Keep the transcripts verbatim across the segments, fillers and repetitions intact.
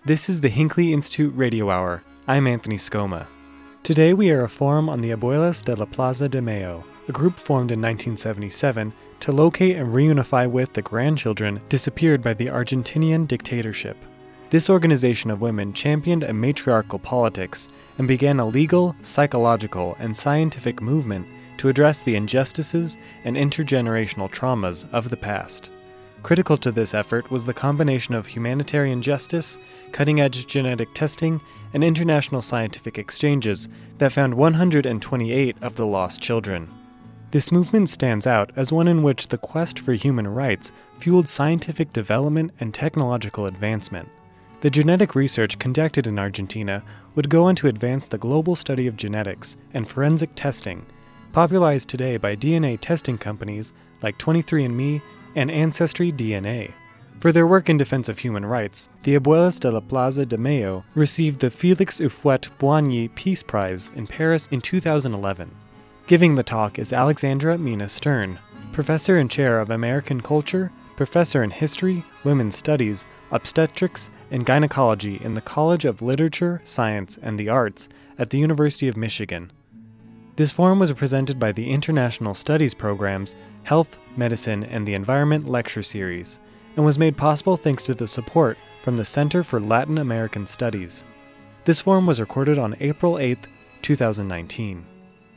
This is the Hinckley Institute Radio Hour. I'm Anthony Scoma. Today we are a forum on the Abuelas de la Plaza de Mayo, a group formed in nineteen seventy-seven to locate and reunify with the grandchildren disappeared by the Argentinian dictatorship. This organization of women championed a matriarchal politics and began a legal, psychological, and scientific movement to address the injustices and intergenerational traumas of the past. Critical to this effort was the combination of humanitarian justice, cutting-edge genetic testing, and international scientific exchanges that found one hundred twenty-eight of the lost children. This movement stands out as one in which the quest for human rights fueled scientific development and technological advancement. The genetic research conducted in Argentina would go on to advance the global study of genetics and forensic testing, popularized today by D N A testing companies like twenty-three and me and Ancestry D N A. For their work in defense of human rights, the Abuelas de la Plaza de Mayo received the Félix Houphouët-Boigny Peace Prize in Paris in two thousand eleven. Giving the talk is Alexandra Mina Stern, Professor and Chair of American Culture, Professor in History, Women's Studies, Obstetrics, and Gynecology in the College of Literature, Science, and the Arts at the University of Michigan. This forum was presented by the International Studies Program's Health, Medicine, and the Environment Lecture Series, and was made possible thanks to the support from the Center for Latin American Studies. This forum was recorded on April eighth, two thousand nineteen.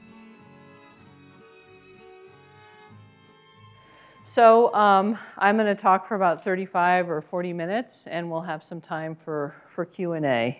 So um, I'm going to talk for about thirty-five or forty minutes, and we'll have some time for, for Q and A.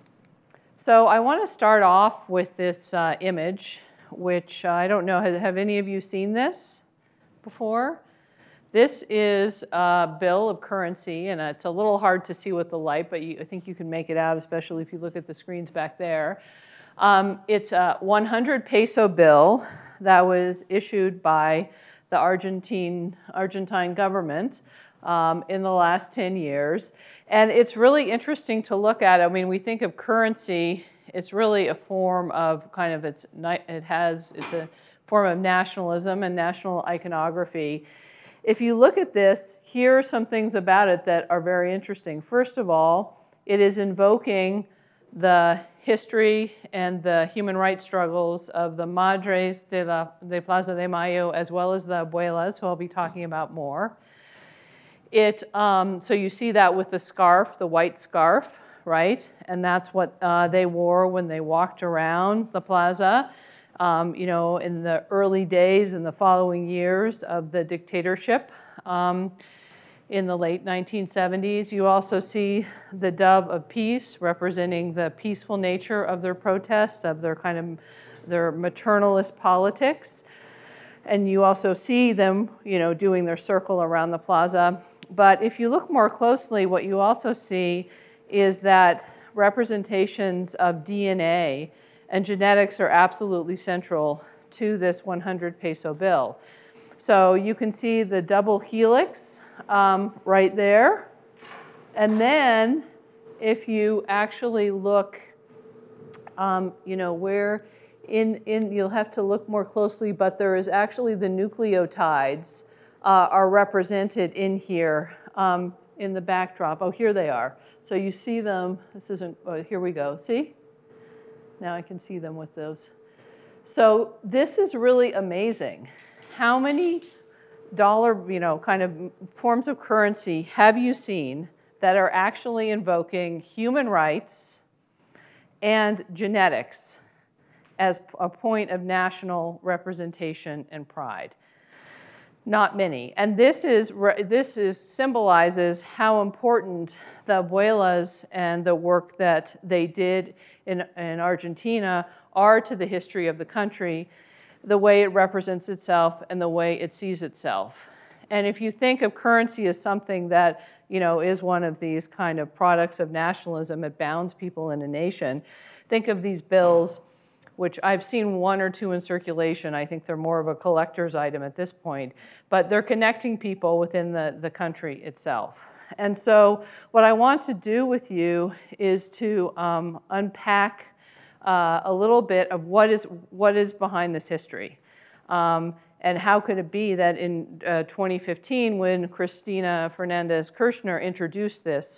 So I want to start off with this uh, image, which uh, I don't know, have, have any of you seen this before? This is a bill of currency, and it's a little hard to see with the light, but you, I think you can make it out, especially if you look at the screens back there. Um, it's a one hundred peso bill that was issued by the Argentine, Argentine government um, in the last ten years. And it's really interesting to look at. I mean, we think of currency, it's really a form of kind of, it's, it has, it's a form of nationalism and national iconography. If you look at this, here are some things about it that are very interesting. First of all, it is invoking the history and the human rights struggles of the Madres de la de Plaza de Mayo, as well as the Abuelas, who I'll be talking about more. It, um, so you see that with the scarf, the white scarf, right? And that's what uh, they wore when they walked around the plaza, um, you know, in the early days and the following years of the dictatorship. Um, In the late nineteen seventies, you also see the dove of peace, representing the peaceful nature of their protest, of their kind of their maternalist politics. And you also see them, you know, doing their circle around the plaza. But if you look more closely, what you also see is that representations of D N A and genetics are absolutely central to this one hundred peso bill. So you can see the double helix um, right there. And then if you actually look, um, you know, where in, in, you'll have to look more closely, but there is actually the nucleotides uh, are represented in here um, in the backdrop. Oh, here they are. So you see them, this isn't, oh, here we go, see? Now I can see them with those. So this is really amazing. How many dollar, you know, kind of forms of currency have you seen that are actually invoking human rights and genetics as a point of national representation and pride? Not many. And this is this is symbolizes how important the Abuelas and the work that they did in, in Argentina are to the history of the country, the way it represents itself and the way it sees itself. And if you think of currency as something that, you know, is one of these kind of products of nationalism, it bounds people in a nation, think of these bills, which I've seen one or two in circulation. I think they're more of a collector's item at this point, but they're connecting people within the, the country itself. And so what I want to do with you is to um, unpack uh, a little bit of what is, what is behind this history. Um, and how could it be that in uh, twenty fifteen, when Cristina Fernandez Kirchner introduced this,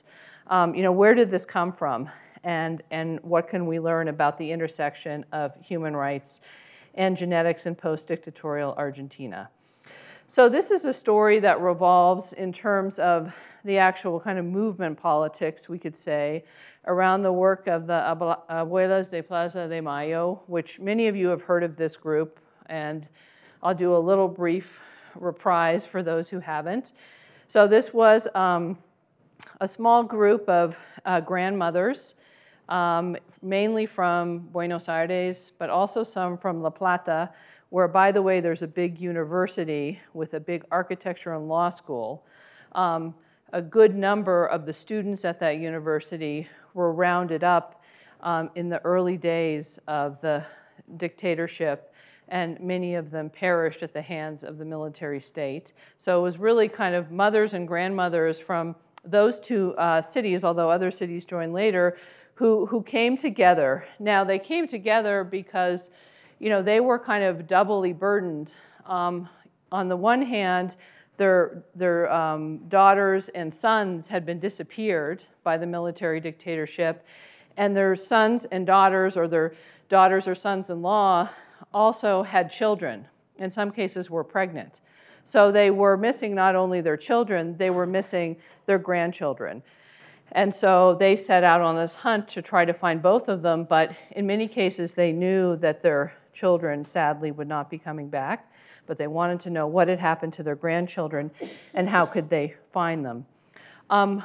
um, you know, where did this come from? And, and what can we learn about the intersection of human rights and genetics in post-dictatorial Argentina? So this is a story that revolves in terms of the actual kind of movement politics, we could say, around the work of the Abuelas de Plaza de Mayo, which many of you have heard of this group, and I'll do a little brief reprise for those who haven't. So this was um, a small group of uh, grandmothers, um, mainly from Buenos Aires, but also some from La Plata, where, by the way, there's a big university with a big architecture and law school. Um, a good number of the students at that university were rounded up um, in the early days of the dictatorship, and many of them perished at the hands of the military state. So it was really kind of mothers and grandmothers from those two uh, cities, although other cities joined later, who, who came together. Now, they came together because, you know, they were kind of doubly burdened. Um, on the one hand, their, their um, daughters and sons had been disappeared by the military dictatorship, and their sons and daughters, or their daughters or sons-in-law, also had children. In some cases, were pregnant. So they were missing not only their children, they were missing their grandchildren. And so they set out on this hunt to try to find both of them, but in many cases they knew that their children sadly would not be coming back, but they wanted to know what had happened to their grandchildren and how could they find them. Um,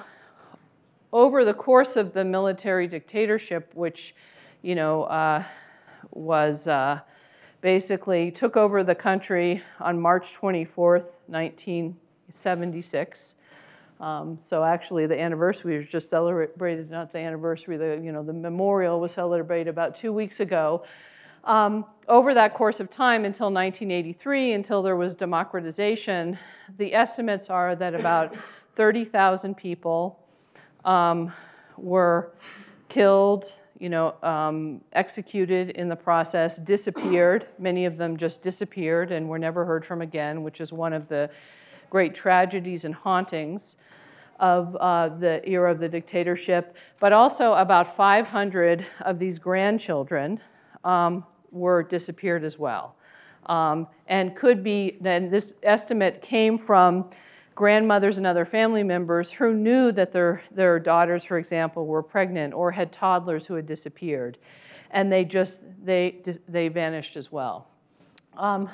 over the course of the military dictatorship, which, you know, uh, was uh, basically took over the country on March twenty-fourth, nineteen seventy-six. Um, so actually the anniversary was just celebrated, not the anniversary, the, you know, the memorial was celebrated about two weeks ago. Um, over that course of time until nineteen eighty-three, until there was democratization, the estimates are that about thirty thousand people um, were killed, you know, um, executed in the process, disappeared. Many of them just disappeared and were never heard from again, which is one of the great tragedies and hauntings of uh, the era of the dictatorship. But also about five hundred of these grandchildren um, were disappeared as well. Um, and could be, then this estimate came from grandmothers and other family members who knew that their, their daughters, for example, were pregnant or had toddlers who had disappeared. And they just, they, they vanished as well. Um,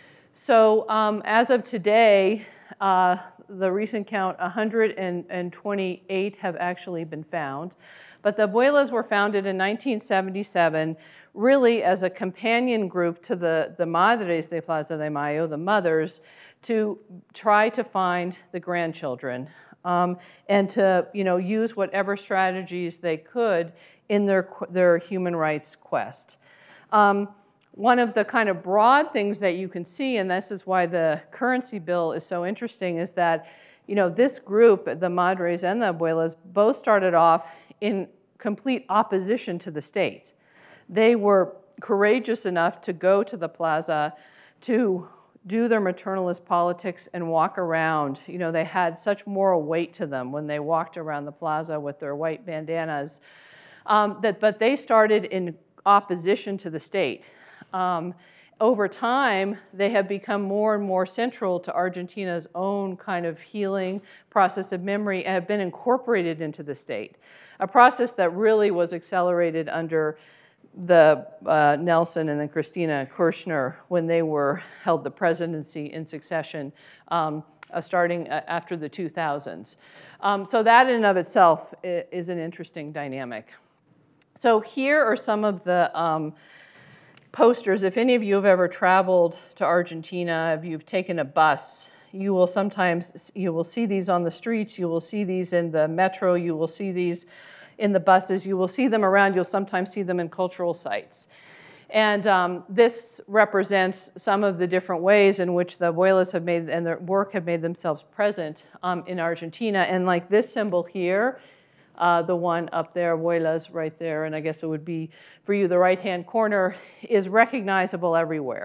so um, as of today, uh, the recent count, one hundred twenty-eight have actually been found. But the Abuelas were founded in nineteen seventy-seven, really as a companion group to the, the Madres de Plaza de Mayo, the mothers, to try to find the grandchildren um, and to, you know, use whatever strategies they could in their, their human rights quest. Um, One of the kind of broad things that you can see, and this is why the currency bill is so interesting, is that, you know, this group, the Madres and the Abuelas, both started off in complete opposition to the state. They were courageous enough to go to the plaza to do their maternalist politics and walk around. You know, they had such moral weight to them when they walked around the plaza with their white bandanas. Um, that, but they started in opposition to the state. Um, over time, they have become more and more central to Argentina's own kind of healing process of memory and have been incorporated into the state, a process that really was accelerated under the uh, Nelson and then Cristina Kirchner when they were held the presidency in succession, um, uh, starting uh, after the two thousands. Um, so that in and of itself is an interesting dynamic. So here are some of the um, posters. If any of you have ever traveled to Argentina, if you've taken a bus, you will sometimes, you will see these on the streets, you will see these in the metro, you will see these in the buses, you will see them around, you'll sometimes see them in cultural sites. And um, this represents some of the different ways in which the Abuelas have made, and their work have made themselves present um, in Argentina. And like this symbol here, Uh, the one up there, Abuelas, right there, and I guess it would be, for you, the right-hand corner, is recognizable everywhere,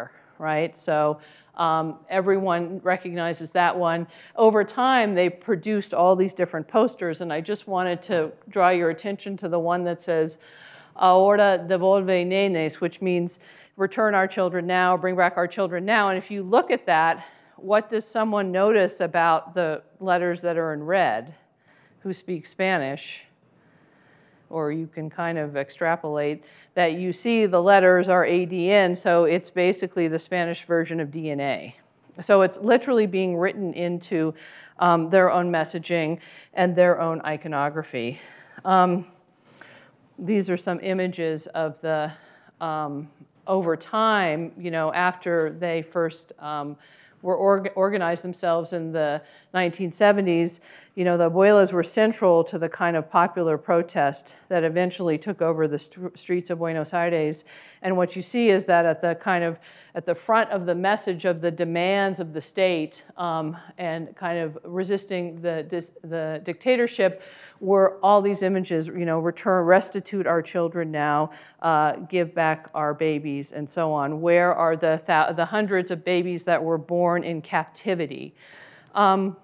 right? So um, everyone recognizes that one. Over time, they produced all these different posters, and I just wanted to draw your attention to the one that says, Ahora devolve nenes, which means return our children now, bring back our children now. And if you look at that, what does someone notice about the letters that are in red who speak Spanish? Or you can kind of extrapolate that you see the letters are A D N, so it's basically the Spanish version of D N A. So it's literally being written into um, their own messaging and their own iconography. Um, these are some images of the, um, over time, you know, after they first um, were org organized themselves in the nineteen seventies, you know, the abuelas were central to the kind of popular protest that eventually took over the st streets of Buenos Aires. And what you see is that at the kind of, at the front of the message of the demands of the state um, and kind of resisting the, dis the dictatorship were all these images, you know, return, restitute our children now, uh, give back our babies, and so on. Where are the, th the hundreds of babies that were born in captivity? Um,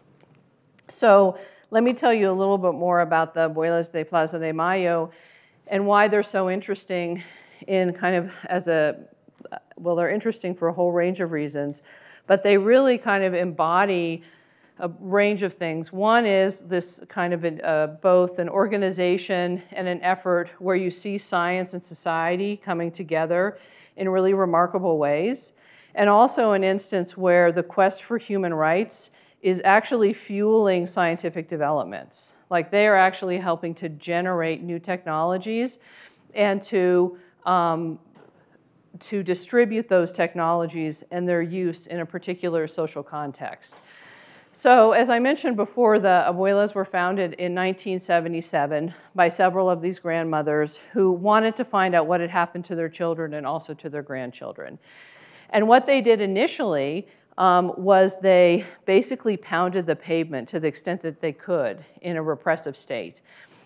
so let me tell you a little bit more about the Abuelas de Plaza de Mayo and why they're so interesting in kind of as a, well, they're interesting for a whole range of reasons, but they really kind of embody a range of things. One is this kind of an, uh, both an organization and an effort where you see science and society coming together in really remarkable ways, and also an instance where the quest for human rights is actually fueling scientific developments. Like they are actually helping to generate new technologies and to, um, to distribute those technologies and their use in a particular social context. So as I mentioned before, the Abuelas were founded in nineteen seventy-seven by several of these grandmothers who wanted to find out what had happened to their children and also to their grandchildren. And what they did initially um, was they basically pounded the pavement to the extent that they could in a repressive state.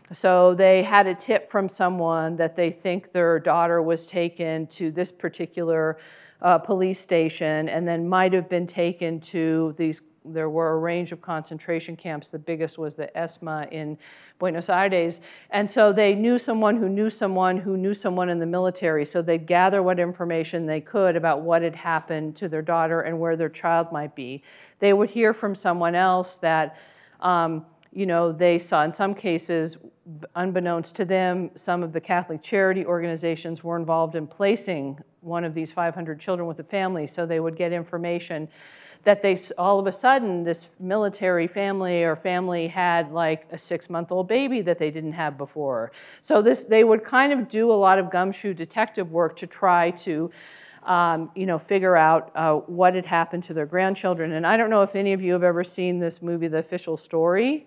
So they had a tip from someone that they think their daughter was taken to this particular uh, police station and then might have been taken to these. There were a range of concentration camps. The biggest was the ESMA in Buenos Aires. And so they knew someone who knew someone who knew someone in the military. So they'd gather what information they could about what had happened to their daughter and where their child might be. They would hear from someone else that, um, you know, they saw in some cases, unbeknownst to them, some of the Catholic charity organizations were involved in placing one of these five hundred children with a family. So they would get information that they, all of a sudden, this military family or family had like a six-month-old baby that they didn't have before. So this, they would kind of do a lot of gumshoe detective work to try to, um, you know, figure out uh, what had happened to their grandchildren. And I don't know if any of you have ever seen this movie, The Official Story.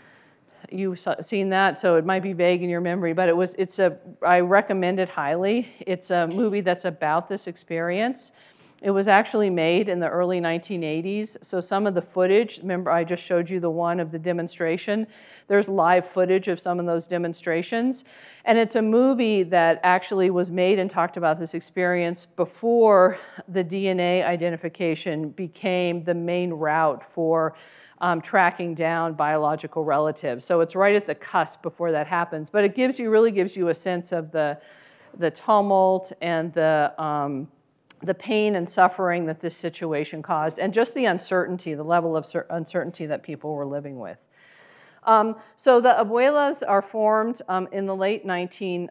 You've seen that, so it might be vague in your memory, but it was, it's a, I recommend it highly. It's a movie that's about this experience. It was actually made in the early nineteen eighties, so some of the footage, remember I just showed you the one of the demonstration, there's live footage of some of those demonstrations, and it's a movie that actually was made and talked about this experience before the D N A identification became the main route for um, tracking down biological relatives. So it's right at the cusp before that happens, but it gives you, really gives you a sense of the, the tumult and the, um, the pain and suffering that this situation caused, and just the uncertainty, the level of uncertainty that people were living with. Um, so the Abuelas are formed um, in the late nineteen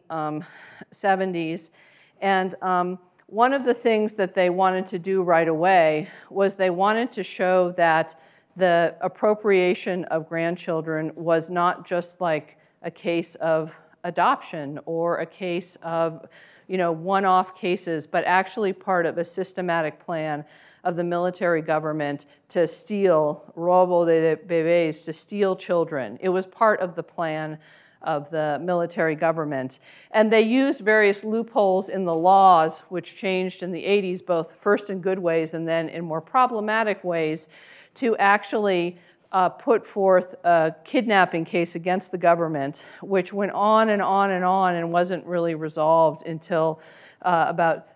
seventies, and um, one of the things that they wanted to do right away was they wanted to show that the appropriation of grandchildren was not just like a case of adoption or a case of, you know, one-off cases, but actually part of a systematic plan of the military government to steal, robo de bebés, to steal children. It was part of the plan of the military government. And they used various loopholes in the laws, which changed in the eighties, both first in good ways and then in more problematic ways, to actually Uh, put forth a kidnapping case against the government, which went on and on and on and wasn't really resolved until uh, about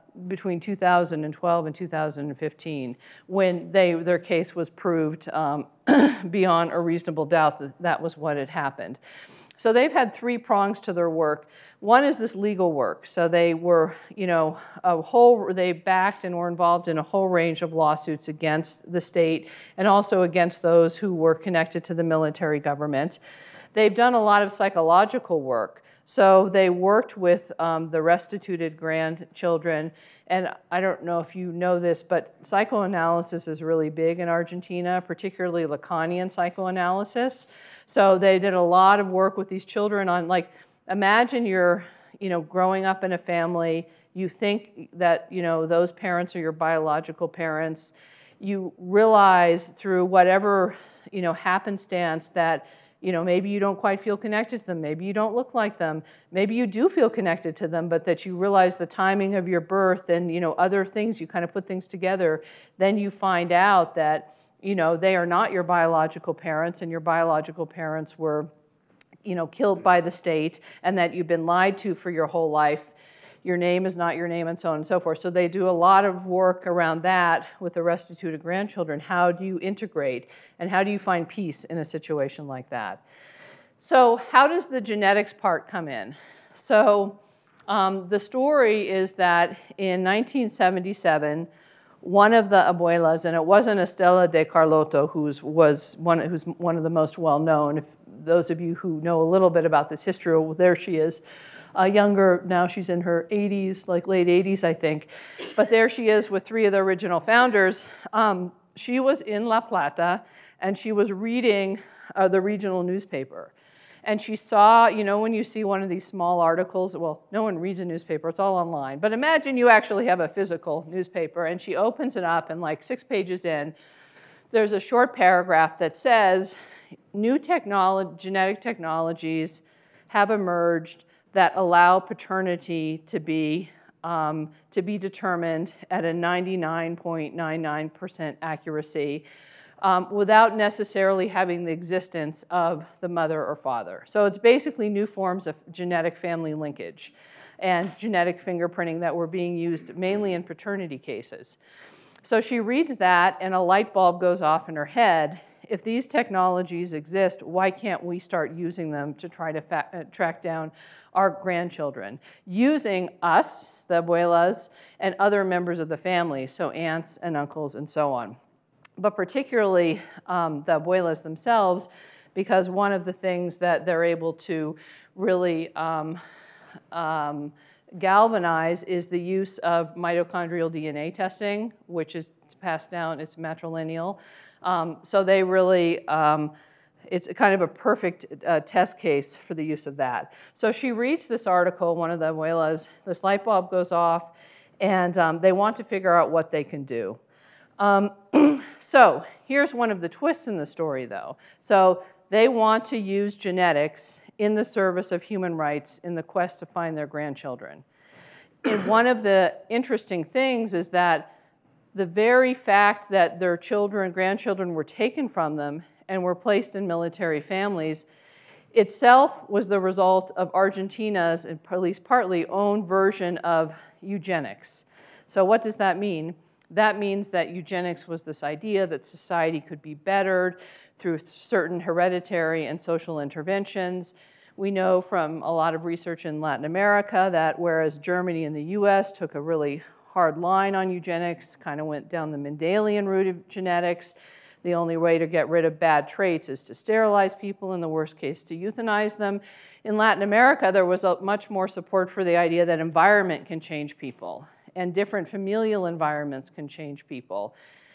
between two thousand twelve and two thousand fifteen, when they, their case was proved um, beyond a reasonable doubt that that was what had happened. So they've had three prongs to their work. One is this legal work. So they were, you know, a whole, they backed and were involved in a whole range of lawsuits against the state and also against those who were connected to the military government. They've done a lot of psychological work. So they worked with um, the restituted grandchildren. And I don't know if you know this, but psychoanalysis is really big in Argentina, particularly Lacanian psychoanalysis. So they did a lot of work with these children on, like, imagine you're, you know, growing up in a family. You think that, you know, those parents are your biological parents. You realize through whatever, you know, happenstance that, you know, maybe you don't quite feel connected to them. Maybe you don't look like them. Maybe you do feel connected to them, but that you realize the timing of your birth and, you know, other things, you kind of put things together. Then you find out that, you know, they are not your biological parents and your biological parents were, you know, killed by the state and that you've been lied to for your whole life. Your name is not your name and so on and so forth. So they do a lot of work around that with the restituted grandchildren. How do you integrate and how do you find peace in a situation like that? So how does the genetics part come in? So um, the story is that in nineteen seventy-seven, one of the abuelas, and it wasn't Estela de Carlotto, who's, was one, who's one of the most well-known. If those of you who know a little bit about this history, well, there she is. Uh, younger, now she's in her eighties, like late eighties, I think. But there she is with three of the original founders. Um, she was in La Plata, and she was reading uh, the regional newspaper. And she saw, you know, when you see one of these small articles, well, no one reads a newspaper, it's all online. But imagine you actually have a physical newspaper, and she opens it up, and like six pages in, there's a short paragraph that says, new technolo- genetic technologies have emerged that allow paternity to be, um, to be determined at a ninety-nine point nine nine percent accuracy um, without necessarily having the existence of the mother or father. So it's basically new forms of genetic family linkage and genetic fingerprinting that were being used mainly in paternity cases. So she reads that and a light bulb goes off in her head. If these technologies exist, why can't we start using them to try to fa- uh, track down our grandchildren? Using us, the abuelas, and other members of the family, so aunts and uncles and so on. But particularly um, the abuelas themselves, because one of the things that they're able to really um, um, galvanize is the use of mitochondrial D N A testing, which is passed down, it's matrilineal. Um, so they really, um, it's kind of a perfect uh, test case for the use of that. So she reads this article, one of the abuelas, this light bulb goes off, and um, they want to figure out what they can do. Um, so here's one of the twists in the story, though. So they want to use genetics in the service of human rights in the quest to find their grandchildren. And one of the interesting things is that the very fact that their children, grandchildren were taken from them and were placed in military families itself was the result of Argentina's, and at least partly, own version of eugenics. So what does that mean? That means that eugenics was this idea that society could be bettered through certain hereditary and social interventions. We know from a lot of research in Latin America that whereas Germany and the U S took a really hard line on eugenics, kind of went down the Mendelian route of genetics. The only way to get rid of bad traits is to sterilize people, in the worst case to euthanize them. In Latin America, there was a much more support for the idea that environment can change people, and different familial environments can change people.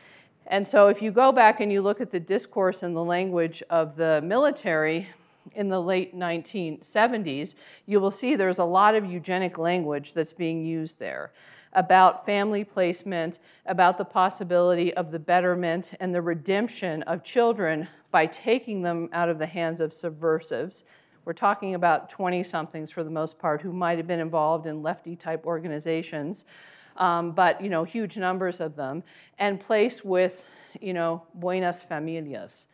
And so if you go back and you look at the discourse and the language of the military in the late nineteen seventies, you will see there's a lot of eugenic language that's being used there about family placement, about the possibility of the betterment and the redemption of children by taking them out of the hands of subversives. We're talking about twenty-somethings for the most part who might have been involved in lefty-type organizations, um, but you know, huge numbers of them, and placed with, you know, buenas familias.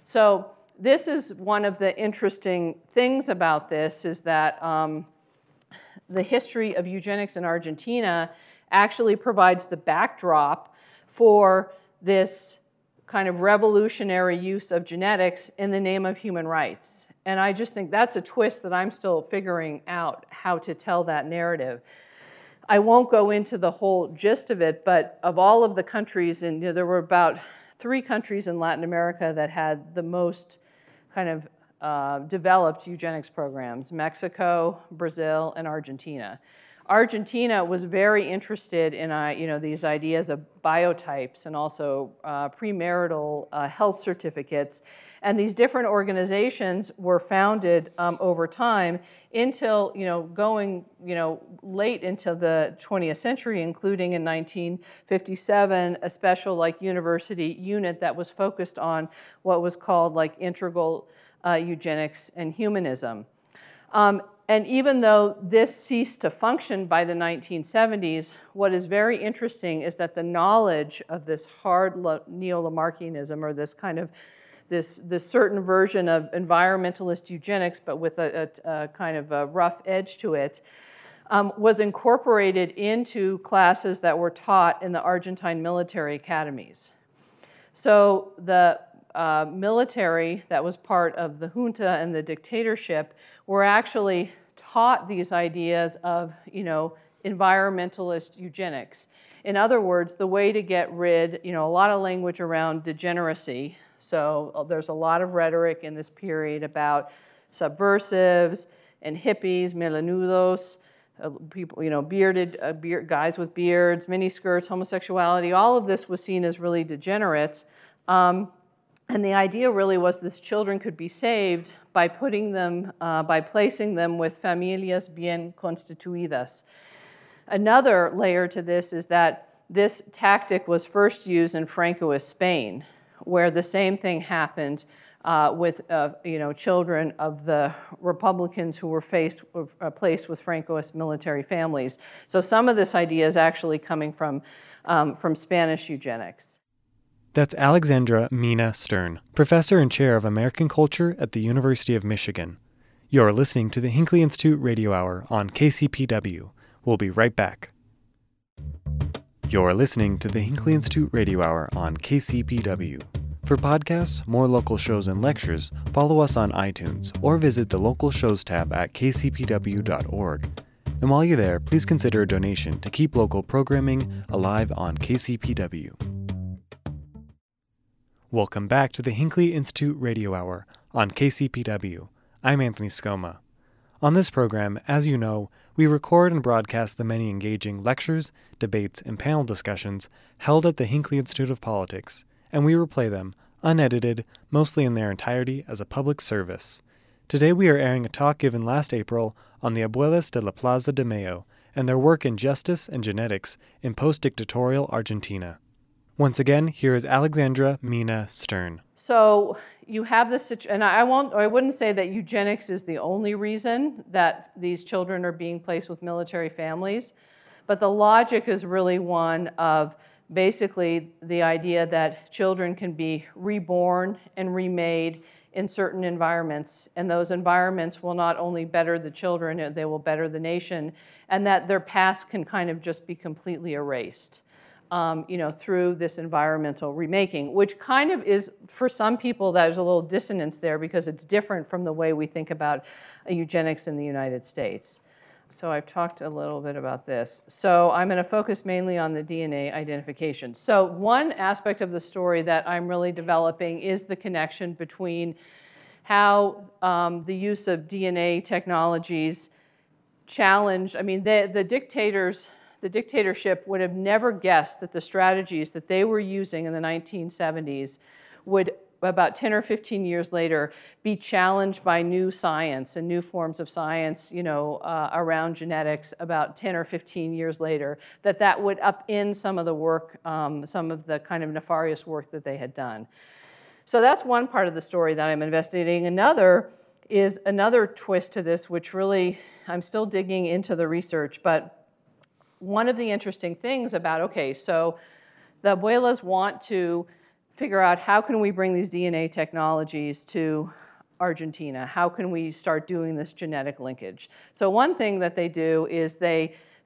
So this is one of the interesting things about this is that um, the history of eugenics in Argentina actually provides the backdrop for this kind of revolutionary use of genetics in the name of human rights. And I just think that's a twist that I'm still figuring out how to tell that narrative. I won't go into the whole gist of it, but of all of the countries, and you know, there were about three countries in Latin America that had the most kind of uh, developed eugenics programs: Mexico, Brazil, and Argentina. Argentina was very interested in uh, you know, these ideas of biotypes and also uh, premarital uh, health certificates. And these different organizations were founded um, over time until, you know, going, you know, late into the twentieth century, including in nineteen fifty-seven, a special like university unit that was focused on what was called like integral uh, eugenics and humanism. Um, And even though this ceased to function by the nineteen seventies, what is very interesting is that the knowledge of this hard neo-Lamarckianism, or this kind of this, this certain version of environmentalist eugenics, but with a, a, a kind of a rough edge to it, um, was incorporated into classes that were taught in the Argentine military academies. So the uh, military that was part of the junta and the dictatorship were actually taught these ideas of, you know, environmentalist eugenics. In other words, the way to get rid, you know, a lot of language around degeneracy. So uh, there's a lot of rhetoric in this period about subversives and hippies, melenudos, uh, people, you know, bearded uh, beard, guys with beards, miniskirts, homosexuality. All of this was seen as really degenerate. Um, And the idea really was this children could be saved by putting them, uh, by placing them with familias bien constituidas. Another layer to this is that this tactic was first used in Francoist Spain, where the same thing happened uh, with uh, you know, children of the Republicans who were faced, uh, placed with Francoist military families. So some of this idea is actually coming from, um, from Spanish eugenics. That's Alexandra Mina Stern, professor and chair of American Culture at the University of Michigan. You're listening to the Hinckley Institute Radio Hour on K C P W. We'll be right back. You're listening to the Hinckley Institute Radio Hour on K C P W. For podcasts, more local shows, and lectures, follow us on iTunes or visit the Local Shows tab at k c p w dot org. And while you're there, please consider a donation to keep local programming alive on K C P W. Welcome back to the Hinckley Institute Radio Hour on K C P W. I'm Anthony Scoma. On this program, as you know, we record and broadcast the many engaging lectures, debates, and panel discussions held at the Hinckley Institute of Politics, and we replay them, unedited, mostly in their entirety as a public service. Today we are airing a talk given last April on the Abuelas de la Plaza de Mayo and their work in justice and genetics in post-dictatorial Argentina. Once again, here is Alexandra Mina Stern. So you have this, and I won't, I wouldn't say that eugenics is the only reason that these children are being placed with military families, but the logic is really one of basically the idea that children can be reborn and remade in certain environments, and those environments will not only better the children, they will better the nation, and that their past can kind of just be completely erased. Um, you know, through this environmental remaking, which kind of is, for some people, there's a little dissonance there because it's different from the way we think about eugenics in the United States. So I've talked a little bit about this. So I'm going to focus mainly on the D N A identification. So one aspect of the story that I'm really developing is the connection between how um, the use of D N A technologies challenged, I mean, the, the dictators, the dictatorship would have never guessed that the strategies that they were using in the nineteen seventies would, about ten or fifteen years later, be challenged by new science and new forms of science, you know, uh, around genetics about ten or fifteen years later, that that would upend some of the work, um, some of the kind of nefarious work that they had done. So that's one part of the story that I'm investigating. Another is another twist to this, which really, I'm still digging into the research, but one of the interesting things about, okay, so the abuelas want to figure out how can we bring these D N A technologies to Argentina? How can we start doing this genetic linkage? So one thing that they do is they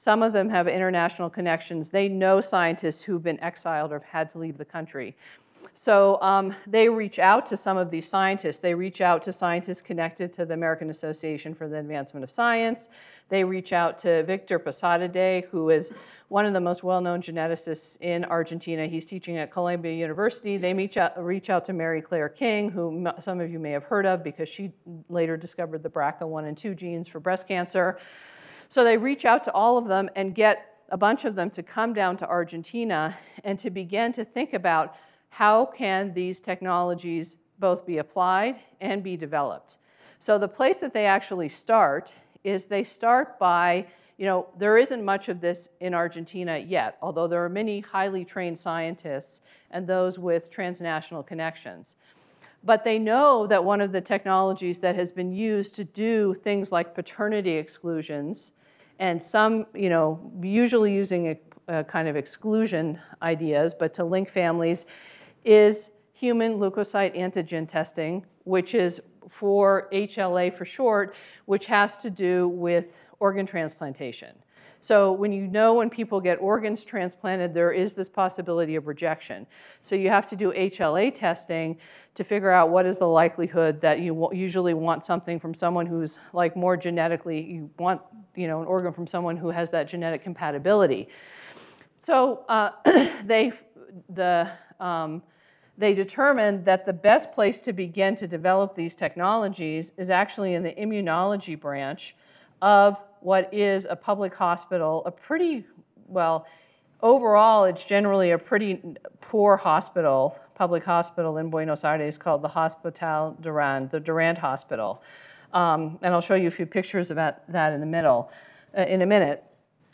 Some of them have international connections. They know scientists who've been exiled or have had to leave the country. So um, they reach out to some of these scientists. They reach out to scientists connected to the American Association for the Advancement of Science. They reach out to Victor Posadade, who is one of the most well-known geneticists in Argentina. He's teaching at Columbia University. They reach out, reach out to Mary Claire King, who some of you may have heard of because she later discovered the B R C A one and two genes for breast cancer. So they reach out to all of them and get a bunch of them to come down to Argentina and to begin to think about how can these technologies both be applied and be developed. So the place that they actually start is they start by, you know, there isn't much of this in Argentina yet, although there are many highly trained scientists and those with transnational connections. But they know that one of the technologies that has been used to do things like paternity exclusions and some, you know, usually using a, a kind of exclusion ideas, but to link families, is human leukocyte antigen testing, which is for H L A for short, which has to do with organ transplantation. So when you know when people get organs transplanted, there is this possibility of rejection. So you have to do H L A testing to figure out what is the likelihood that you usually want something from someone who's like more genetically, you want, you know, an organ from someone who has that genetic compatibility. So uh, they, the, um, they determined that the best place to begin to develop these technologies is actually in the immunology branch of what is a public hospital, a pretty, well, overall, it's generally a pretty poor hospital, public hospital in Buenos Aires called the Hospital Durand, the Durand Hospital. Um, and I'll show you a few pictures about that in the middle, uh, in a minute.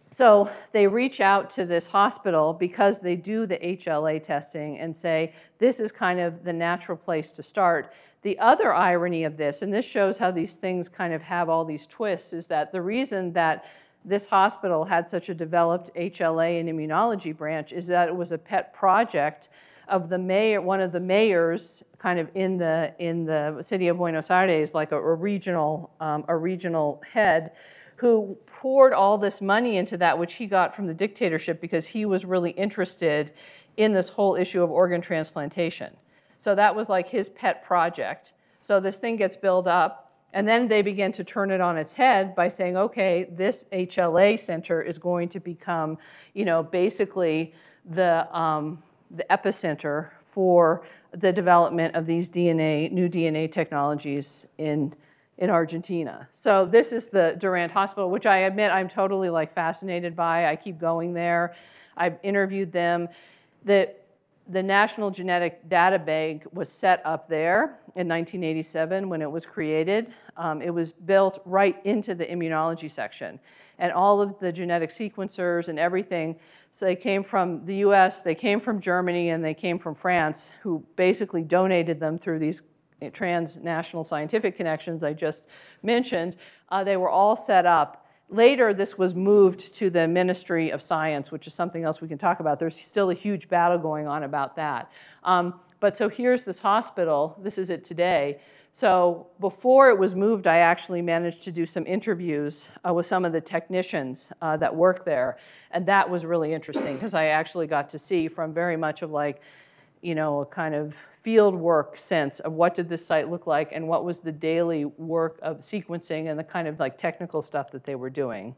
So they reach out to this hospital because they do the H L A testing and say, this is kind of the natural place to start. The other irony of this, and this shows how these things kind of have all these twists, is that the reason that this hospital had such a developed H L A and immunology branch is that it was a pet project of the mayor, one of the mayors kind of in the, in the city of Buenos Aires, like a, a regional, um, a regional head, who poured all this money into that, which he got from the dictatorship because he was really interested in this whole issue of organ transplantation. So that was like his pet project. So this thing gets built up, and then they begin to turn it on its head by saying, okay, this H L A center is going to become, you know, basically the, um, the epicenter for the development of these D N A, new D N A technologies in in Argentina. So this is the Durand Hospital, which I admit I'm totally like fascinated by. I keep going there. I've interviewed them. The, the National Genetic Data Bank was set up there in nineteen eighty-seven when it was created. Um, it was built right into the immunology section. And all of the genetic sequencers and everything, so they came from the U S, they came from Germany, and they came from France, who basically donated them through these transnational scientific connections I just mentioned. Uh, they were all set up. Later, this was moved to the Ministry of Science, which is something else we can talk about. There's still a huge battle going on about that. Um, but so here's this hospital. This is it today. So before it was moved, I actually managed to do some interviews uh, with some of the technicians uh, that work there. And that was really interesting because I actually got to see from very much of like, you know, a kind of field work sense of what did this site look like and what was the daily work of sequencing and the kind of like technical stuff that they were doing.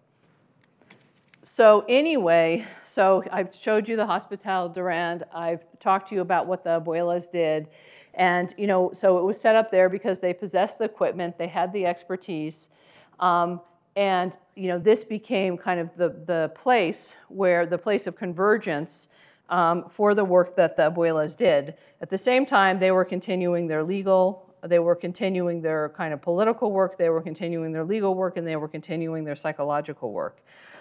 So anyway, so I've showed you the Hospital Durand. I've talked to you about what the Abuelas did. And, you know, so it was set up there because they possessed the equipment, they had the expertise. Um, and, you know, this became kind of the, the place where, the place of convergence Um, for the work that the Abuelas did. At the same time, they were continuing their legal, they were continuing their kind of political work, they were continuing their legal work, and they were continuing their psychological work.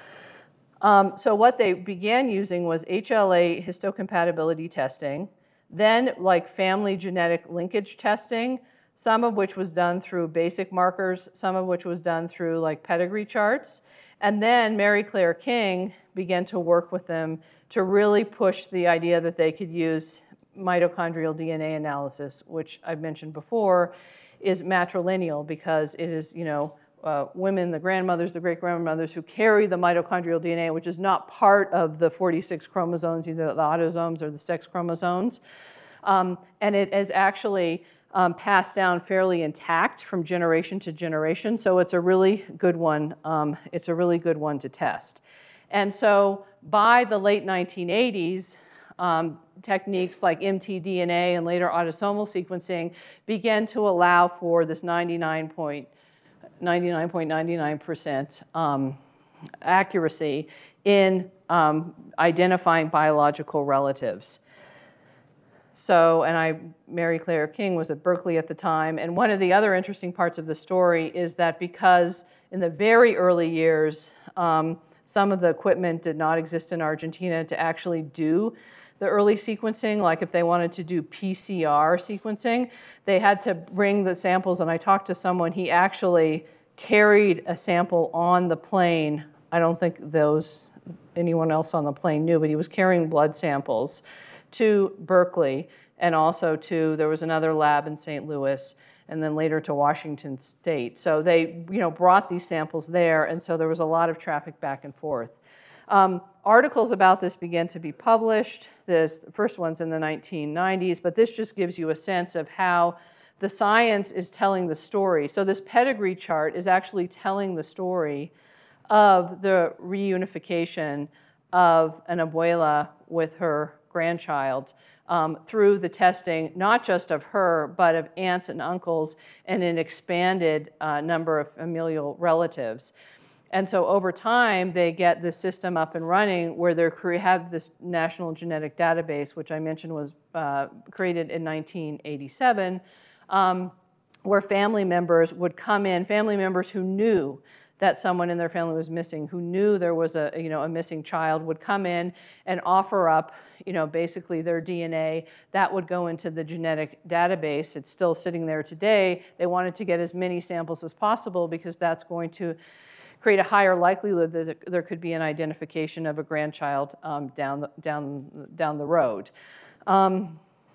Um, so what they began using was H L A histocompatibility testing, then like family genetic linkage testing, some of which was done through basic markers, some of which was done through like pedigree charts. And then Mary Claire King began to work with them to really push the idea that they could use mitochondrial D N A analysis, which I've mentioned before, is matrilineal because it is, you know, uh, women, the grandmothers, the great-grandmothers who carry the mitochondrial D N A, which is not part of the forty-six chromosomes, either the autosomes or the sex chromosomes. Um, and it is actually um, passed down fairly intact from generation to generation. So it's a really good one. Um, it's a really good one to test. And so by the late nineteen eighties, um, techniques like M T D N A and later autosomal sequencing began to allow for this ninety-nine point nine nine percent um, accuracy in um, identifying biological relatives. So, and I, Mary Claire King was at Berkeley at the time, and one of the other interesting parts of the story is that because in the very early years, um, some of the equipment did not exist in Argentina to actually do the early sequencing, like if they wanted to do P C R sequencing, they had to bring the samples, and I talked to someone, he actually carried a sample on the plane. I don't think those, anyone else on the plane knew, but he was carrying blood samples to Berkeley, and also to, there was another lab in Saint Louis, and then later to Washington State. So they, you know, brought these samples there, and so there was a lot of traffic back and forth. Um, articles about this began to be published. This, the first one's in the nineteen nineties, but this just gives you a sense of how the science is telling the story. So this pedigree chart is actually telling the story of the reunification of an abuela with her grandchild um, through the testing, not just of her, but of aunts and uncles and an expanded uh, number of familial relatives. And so over time, they get this system up and running where they have this national genetic database, which I mentioned was uh, created in nineteen eighty-seven, um, where family members would come in, family members who knew that someone in their family was missing, who knew there was a, you know, a missing child, would come in and offer up, you know, basically their D N A. That would go into the genetic database. It's still sitting there today. They wanted to get as many samples as possible because that's going to create a higher likelihood that there could be an identification of a grandchild um, down, the, down, down the road. Um,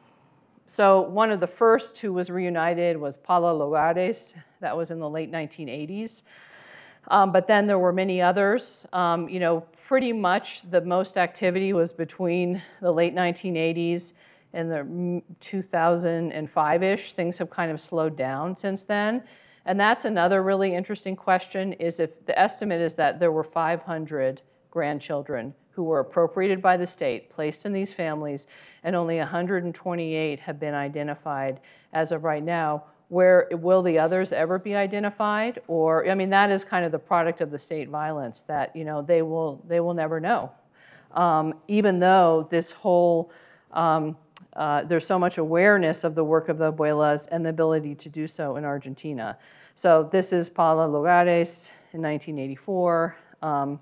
so one of the first who was reunited was Paula Logares. That was in the late nineteen eighties. Um, but then there were many others. Um, you know, pretty much the most activity was between the late nineteen eighties and the two thousand five-ish. Things have kind of slowed down since then. And that's another really interesting question, is if the estimate is that there were five hundred grandchildren who were appropriated by the state, placed in these families, and only one hundred twenty-eight have been identified as of right now. Where will the others ever be identified? Or, I mean, that is kind of the product of the state violence, that, you know, they will, they will never know. Um, even though this whole, um, uh, there's so much awareness of the work of the abuelas and the ability to do so in Argentina. So this is Paula Logares in nineteen eighty-four. Um,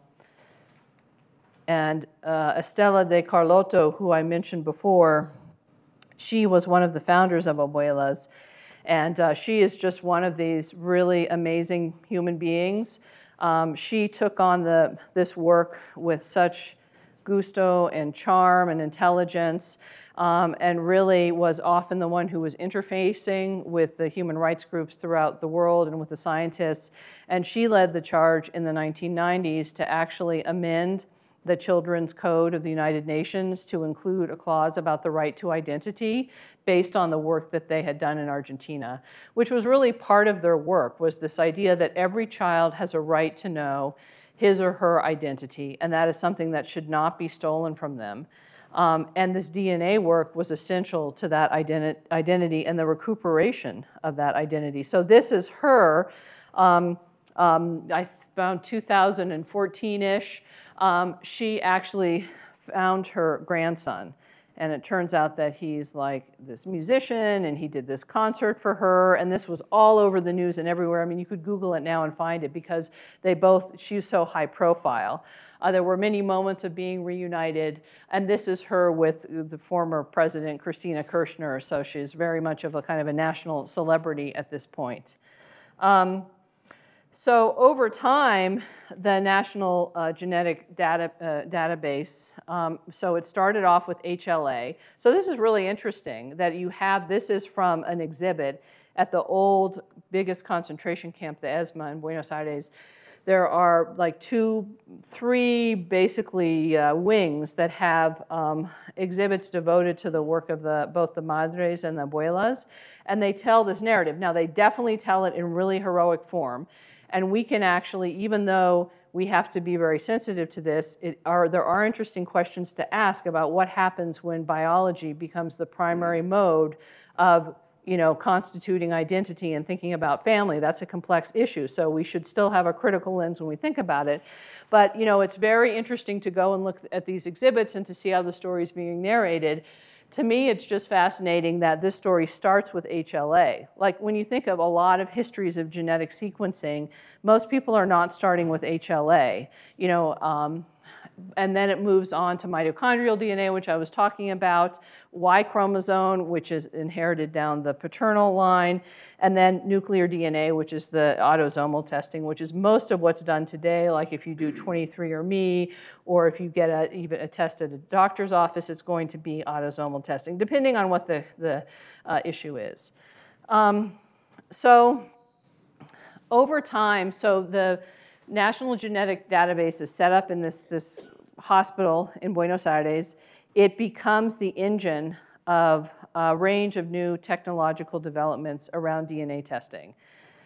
and uh, Estela de Carlotto, who I mentioned before, she was one of the founders of Abuelas. And uh, she is just one of these really amazing human beings. Um, she took on the, this work with such gusto and charm and intelligence, um, and really was often the one who was interfacing with the human rights groups throughout the world and with the scientists. And she led the charge in the nineteen nineties to actually amend the Children's Code of the United Nations to include a clause about the right to identity based on the work that they had done in Argentina, which was really part of their work, was this idea that every child has a right to know his or her identity, and that is something that should not be stolen from them. Um, and this D N A work was essential to that identi- identity and the recuperation of that identity. So this is her, um, um, I found two thousand fourteen-ish. Um, she actually found her grandson, and it turns out that he's like this musician, and he did this concert for her, and this was all over the news and everywhere. I mean, you could Google it now and find it, because they both, she was so high profile. Uh, there were many moments of being reunited, and this is her with the former president, Christina Kirchner, so she's very much of a kind of a national celebrity at this point. Um, So over time, the National uh, Genetic Data, uh, Database, um, so it started off with H L A. So this is really interesting that you have, this is from an exhibit at the old biggest concentration camp, the ESMA in Buenos Aires, there are like two, three basically uh, wings that have um, exhibits devoted to the work of the, both the madres and the abuelas, and they tell this narrative. Now, they definitely tell it in really heroic form, and we can actually, even though we have to be very sensitive to this, it are, there are interesting questions to ask about what happens when biology becomes the primary mode of you know, constituting identity and thinking about family. That's a complex issue, so we should still have a critical lens when we think about it. But you know, it's very interesting to go and look at these exhibits and to see how the story is being narrated. To me, it's just fascinating that this story starts with H L A. Like when you think of a lot of histories of genetic sequencing, most people are not starting with H L A. You know, um, and then it moves on to mitochondrial D N A, which I was talking about, Y chromosome, which is inherited down the paternal line, and then nuclear D N A, which is the autosomal testing, which is most of what's done today. Like if you do twenty-three and me, or if you get a, even a test at a doctor's office, it's going to be autosomal testing, depending on what the, the uh, issue is. Um, so over time, so the National Genetic Database is set up in this, this hospital in Buenos Aires. It becomes the engine of a range of new technological developments around D N A testing.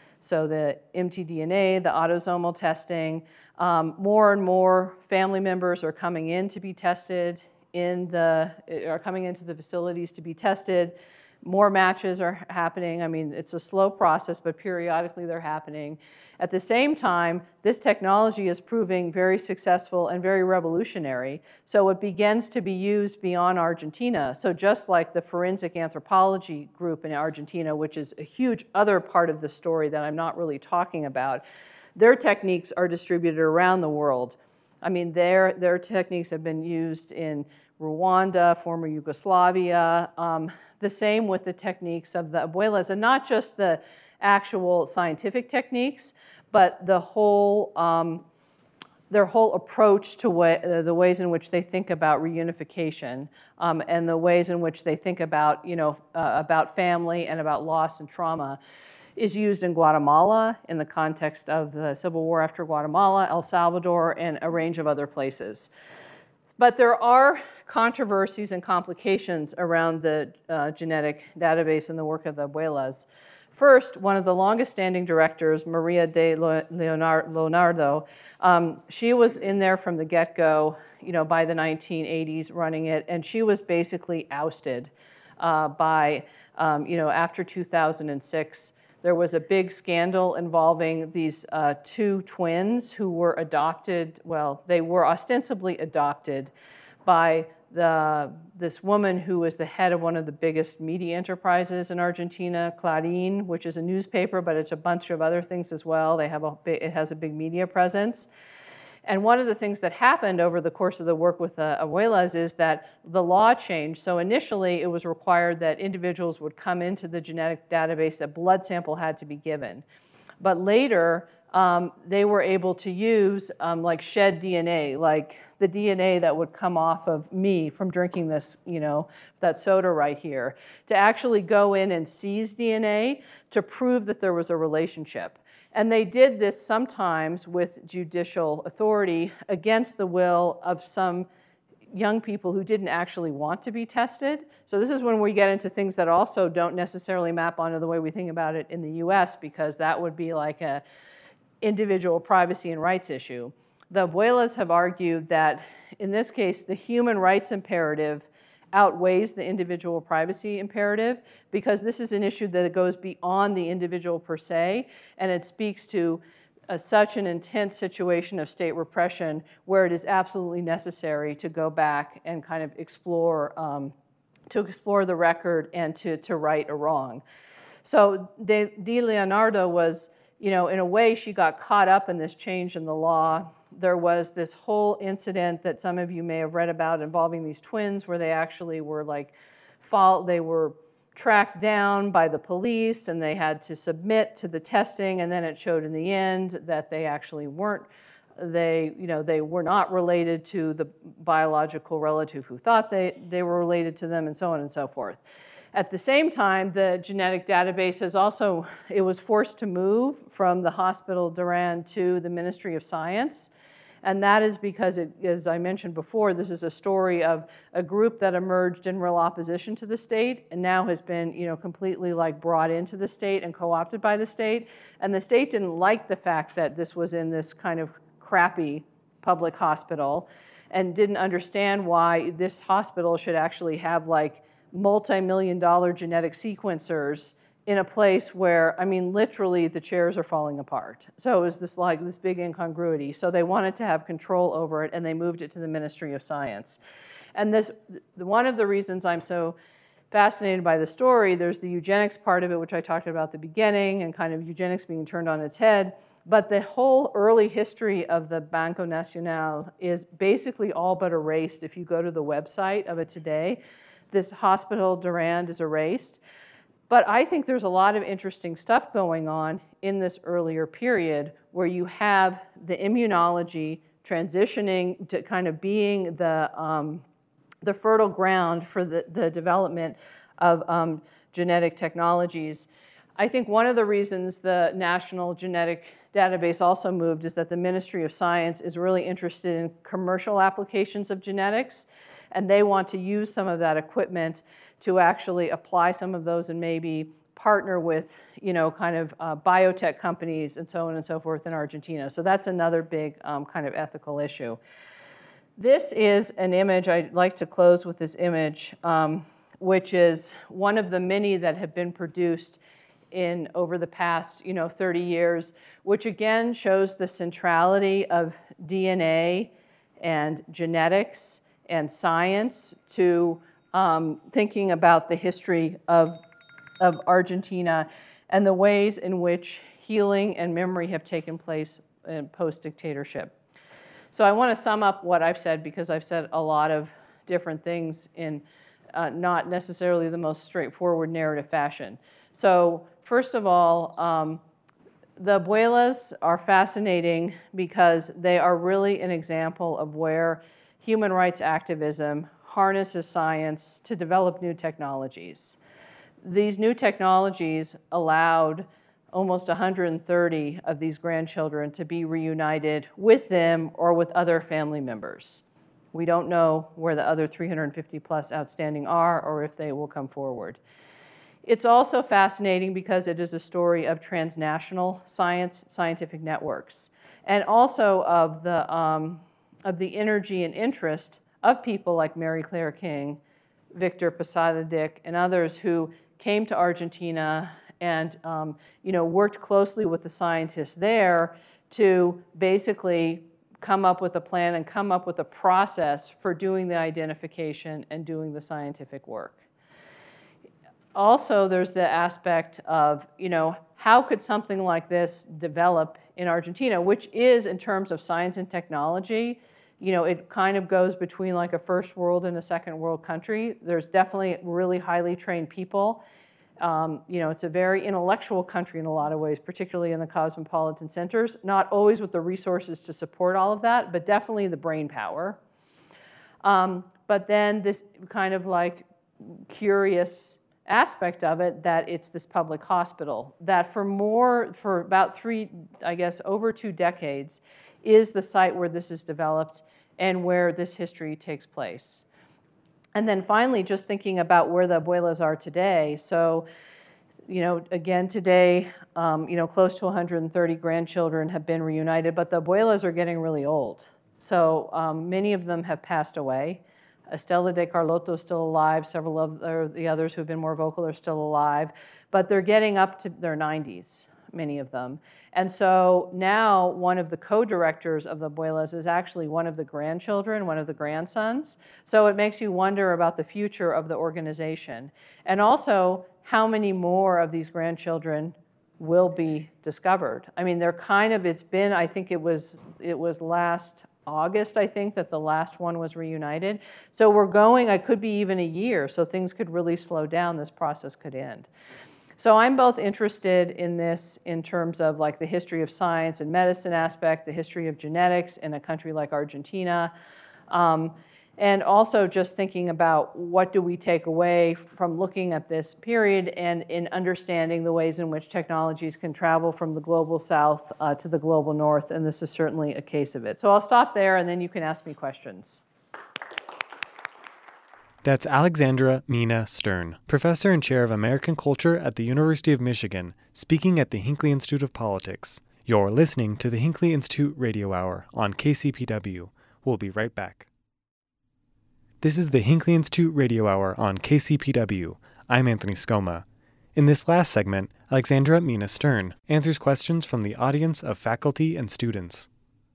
So the mtDNA, the autosomal testing, um, more and more family members are coming in to be tested, in the, are coming into the facilities to be tested. More matches are happening. I mean, it's a slow process, but periodically they're happening. At the same time, this technology is proving very successful and very revolutionary. So it begins to be used beyond Argentina. So just like the forensic anthropology group in Argentina, which is a huge other part of the story that I'm not really talking about, their techniques are distributed around the world. I mean, their, their techniques have been used in Rwanda, former Yugoslavia, um, the same with the techniques of the abuelas, and not just the actual scientific techniques, but the whole, um, their whole approach to way, uh, the ways in which they think about reunification, um, and the ways in which they think about, you know, uh, about family and about loss and trauma, is used in Guatemala in the context of the Civil War after Guatemala, El Salvador, and a range of other places. But there are controversies and complications around the uh, genetic database and the work of the abuelas. First, one of the longest standing directors, Maria de Leonardo, um, she was in there from the get-go, you know, by the nineteen eighties running it, and she was basically ousted uh, by, um, you know, after two thousand six. There was a big scandal involving these uh, two twins who were adopted, well, they were ostensibly adopted by the, this woman who was the head of one of the biggest media enterprises in Argentina, Clarín, which is a newspaper, but it's a bunch of other things as well. They have a big, it has a big media presence. And one of the things that happened over the course of the work with the abuelas is that the law changed. So initially, it was required that individuals would come into the genetic database, a blood sample had to be given. But later, um, they were able to use um, like shed D N A, like the D N A that would come off of me from drinking this, you know, that soda right here, to actually go in and seize D N A to prove that there was a relationship. And they did this sometimes with judicial authority against the will of some young people who didn't actually want to be tested. So this is when we get into things that also don't necessarily map onto the way we think about it in the U S, because that would be like a individual privacy and rights issue. The abuelas have argued that in this case, the human rights imperative outweighs the individual privacy imperative, because this is an issue that goes beyond the individual per se, and it speaks to a, such an intense situation of state repression where it is absolutely necessary to go back and kind of explore, um, to explore the record and to, to right a wrong. So De, De Leonardo was, you know, in a way she got caught up in this change in the law. There was this whole incident that some of you may have read about involving these twins where they actually were like, fall, they were tracked down by the police and they had to submit to the testing, and then it showed in the end that they actually weren't, they, you know, they were not related to the biological relative who thought they, they were related to them, and so on and so forth. At the same time, the genetic database has also, it was forced to move from the Hospital Durand to the Ministry of Science. And that is because, it, as I mentioned before, this is a story of a group that emerged in real opposition to the state and now has been, you know, completely like brought into the state and co-opted by the state. And the state didn't like the fact that this was in this kind of crappy public hospital and didn't understand why this hospital should actually have like multi-million dollar genetic sequencers in a place where, I mean, literally the chairs are falling apart. So it was this like this big incongruity. So they wanted to have control over it, and they moved it to the Ministry of Science. And this, one of the reasons I'm so fascinated by the story, there's the eugenics part of it, which I talked about at the beginning, and kind of eugenics being turned on its head. But the whole early history of the Banco Nacional is basically all but erased if you go to the website of it today. This Hospital Durand is erased. But I think there's a lot of interesting stuff going on in this earlier period where you have the immunology transitioning to kind of being the, um, the fertile ground for the, the development of um, genetic technologies. I think one of the reasons the National Genetic Database also moved is that the Ministry of Science is really interested in commercial applications of genetics, and they want to use some of that equipment to actually apply some of those and maybe partner with, you know, kind of uh, biotech companies and so on and so forth in Argentina. So that's another big um, kind of ethical issue. This is an image, I'd like to close with this image, um, which is one of the many that have been produced in over the past, you know, thirty years, which again shows the centrality of D N A and genetics and science to um, thinking about the history of, of Argentina and the ways in which healing and memory have taken place in post-dictatorship. So I want to sum up what I've said, because I've said a lot of different things in uh, not necessarily the most straightforward narrative fashion. So first of all, um, the abuelas are fascinating because they are really an example of where human rights activism harnesses science to develop new technologies. These new technologies allowed almost one hundred thirty of these grandchildren to be reunited with them or with other family members. We don't know where the other three hundred fifty plus outstanding are or if they will come forward. It's also fascinating because it is a story of transnational science, scientific networks, and also of the, um, of the energy and interest of people like Mary Claire King, Victor Posada Dick, and others who came to Argentina and um, you know, worked closely with the scientists there to basically come up with a plan and come up with a process for doing the identification and doing the scientific work. Also, there's the aspect of, you know, how could something like this develop in Argentina, which is, in terms of science and technology, you know, it kind of goes between like a first world and a second world country. There's definitely really highly trained people. Um, you know, it's a very intellectual country in a lot of ways, particularly in the cosmopolitan centers, not always with the resources to support all of that, but definitely the brain power. Um, but then this kind of like curious aspect of it, that it's this public hospital that for more, for about three, I guess, over two decades, is the site where this is developed and where this history takes place. And then finally, just thinking about where the abuelas are today. So, you know, again, today, um, you know, close to one hundred thirty grandchildren have been reunited, but the abuelas are getting really old. So um, many of them have passed away. Estela de Carlotto is still alive. Several of the others who have been more vocal are still alive. But they're getting up to their nineties, many of them. And so now one of the co-directors of the abuelas is actually one of the grandchildren, one of the grandsons. So it makes you wonder about the future of the organization. And also, how many more of these grandchildren will be discovered? I mean, they're kind of, it's been, I think it was, it was last August, I think, that the last one was reunited. So we're going, it could be even a year, so things could really slow down, this process could end. So I'm both interested in this in terms of like the history of science and medicine aspect, the history of genetics in a country like Argentina, um, And also just thinking about what do we take away from looking at this period and in understanding the ways in which technologies can travel from the global south uh, to the global north, and this is certainly a case of it. So I'll stop there and then you can ask me questions. That's Alexandra Mina Stern, professor and chair of American Culture at the University of Michigan, speaking at the Hinckley Institute of Politics. You're listening to the Hinckley Institute Radio Hour on K C P W. We'll be right back. This is the Hinckley Institute Radio Hour on K C P W. I'm Anthony Scoma. In this last segment, Alexandra Mina Stern answers questions from the audience of faculty and students.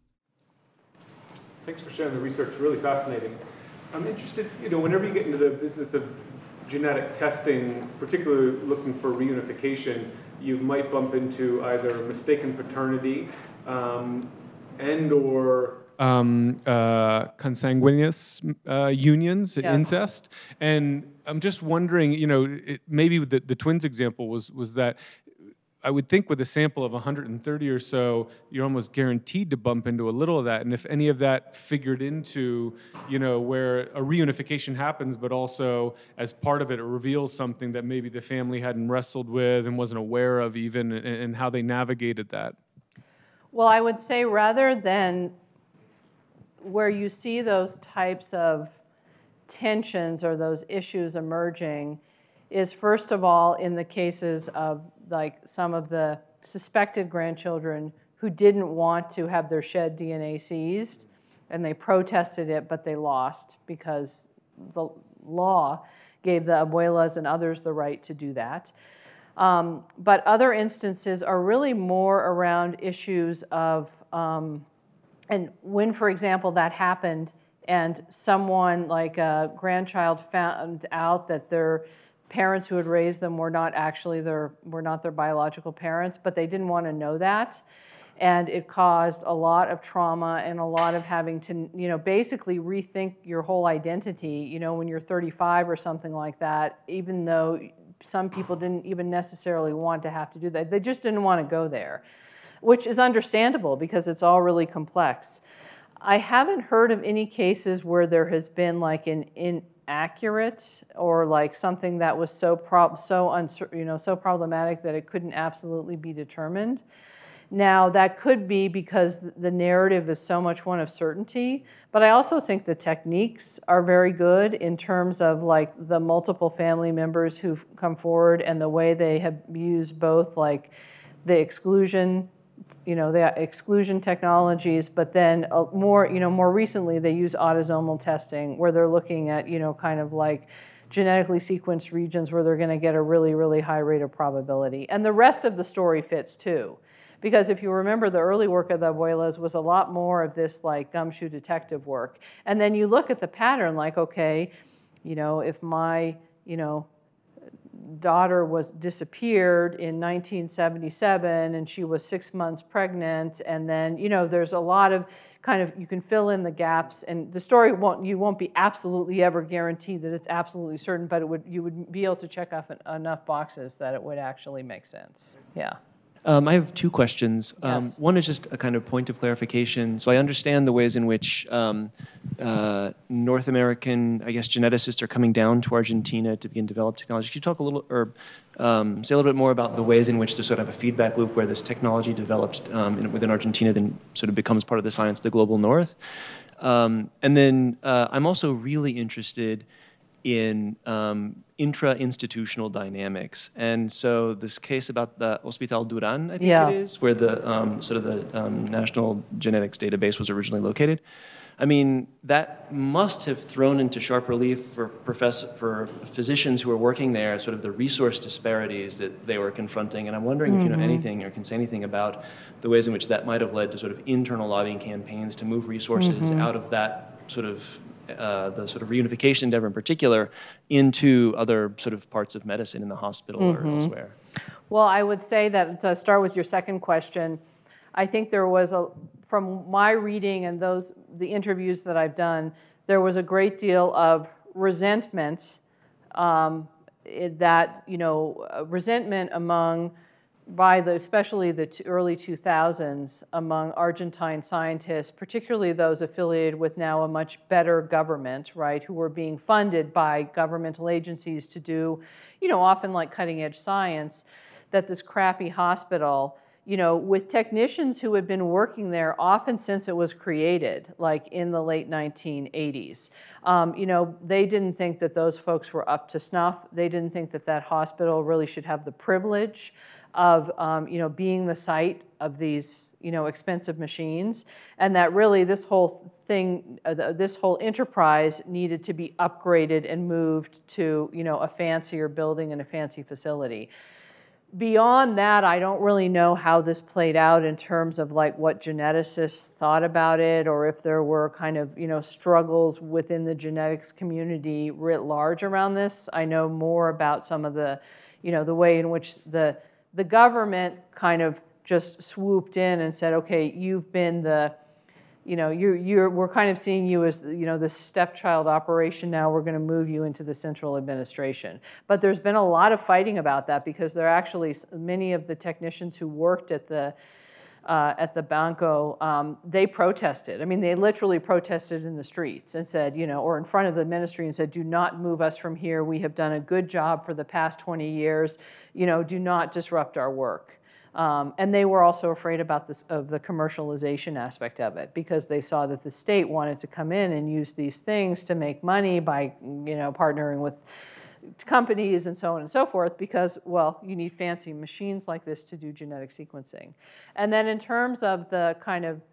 Thanks for sharing the research. Really fascinating. I'm interested, you know, whenever you get into the business of genetic testing, particularly looking for reunification, you might bump into either mistaken paternity um, and or Um, uh, consanguineous uh, unions, Yes. incest, and I'm just wondering, you know, it, maybe the, the twins example was was that I would think with a sample of one hundred thirty or so, you're almost guaranteed to bump into a little of that, and if any of that figured into, you know, where a reunification happens, but also as part of it, it reveals something that maybe the family hadn't wrestled with and wasn't aware of even, and, and how they navigated that. Well, I would say rather than where you see those types of tensions or those issues emerging is, first of all, in the cases of like some of the suspected grandchildren who didn't want to have their shed D N A seized, and they protested it, but they lost because the law gave the abuelas and others the right to do that. Um, but other instances are really more around issues of um, And when, for example, that happened and someone like a grandchild found out that their parents who had raised them were not actually their, were not their biological parents, but they didn't want to know that. And it caused a lot of trauma and a lot of having to, you know, basically rethink your whole identity, you know, when you're thirty-five or something like that, even though some people didn't even necessarily want to have to do that. They just didn't want to go there, which is understandable because it's all really complex. I haven't heard of any cases where there has been like an inaccurate or like something that was so prob so uncer- you know so problematic that it couldn't absolutely be determined. Now that could be because the narrative is so much one of certainty, but I also think the techniques are very good in terms of like the multiple family members who've come forward and the way they have used both like the exclusion you know, the exclusion technologies, but then uh, more, you know, more recently they use autosomal testing where they're looking at, you know, kind of like genetically sequenced regions where they're going to get a really, really high rate of probability. And the rest of the story fits too. Because if you remember, the early work of the abuelas was a lot more of this like gumshoe detective work. And then you look at the pattern like, okay, you know, if my, you know, daughter was disappeared in nineteen seventy-seven and she was six months pregnant, and then you know there's a lot of kind of you can fill in the gaps, and the story won't you won't be absolutely ever guaranteed that it's absolutely certain, but it would you would be able to check off enough boxes that it would actually make sense. Yeah. Um, I have two questions. Um, Yes. One is just a kind of point of clarification. So I understand the ways in which um, uh, North American, I guess, geneticists are coming down to Argentina to begin develop technology. Could you talk a little, or um, say a little bit more about the ways in which there's sort of a feedback loop where this technology developed um, in, within Argentina then sort of becomes part of the science of the global North? Um, and then uh, I'm also really interested in um, intra-institutional dynamics. And so this case about the Hospital Duran, I think Yeah. it is, where the um, sort of the um, National Genetics Database was originally located. I mean, that must have thrown into sharp relief for professor, for physicians who were working there, sort of the resource disparities that they were confronting. And I'm wondering mm-hmm. if you know anything or can say anything about the ways in which that might have led to sort of internal lobbying campaigns to move resources mm-hmm. out of that sort of Uh, the sort of reunification endeavor in particular into other sort of parts of medicine in the hospital mm-hmm. or elsewhere? Well, I would say that to start with your second question, I think there was a, from my reading and those the interviews that I've done, there was a great deal of resentment um, that, you know, resentment among by the, especially the t- early two thousands, among Argentine scientists, particularly those affiliated with now a much better government, right, who were being funded by governmental agencies to do, you know, often like cutting edge science, that this crappy hospital, you know, with technicians who had been working there often since it was created, like in the late nineteen eighties. Um, you know, they didn't think that those folks were up to snuff. They didn't think that that hospital really should have the privilege of, um, you know, being the site of these, you know, expensive machines, and that really this whole thing, uh, this whole enterprise needed to be upgraded and moved to, you know, a fancier building and a fancy facility. Beyond that, I don't really know how this played out in terms of like what geneticists thought about it, or if there were kind of, you know, struggles within the genetics community writ large around this. I know more about some of the, you know, the way in which the the government kind of just swooped in and said, okay, you've been the, you know, you're, you're, we're kind of seeing you as, you know, the stepchild operation now, we're going to move you into the central administration. But there's been a lot of fighting about that because there are actually many of the technicians who worked at the, uh, at the Banco, um, they protested. I mean, they literally protested in the streets and said, you know, or in front of the ministry and said, do not move us from here. We have done a good job for the past twenty years. You know, do not disrupt our work. Um, and they were also afraid about this, of the commercialization aspect of it, because they saw that the state wanted to come in and use these things to make money by, you know, partnering with companies and so on and so forth, because, well, you need fancy machines like this to do genetic sequencing. And then in terms of the kind of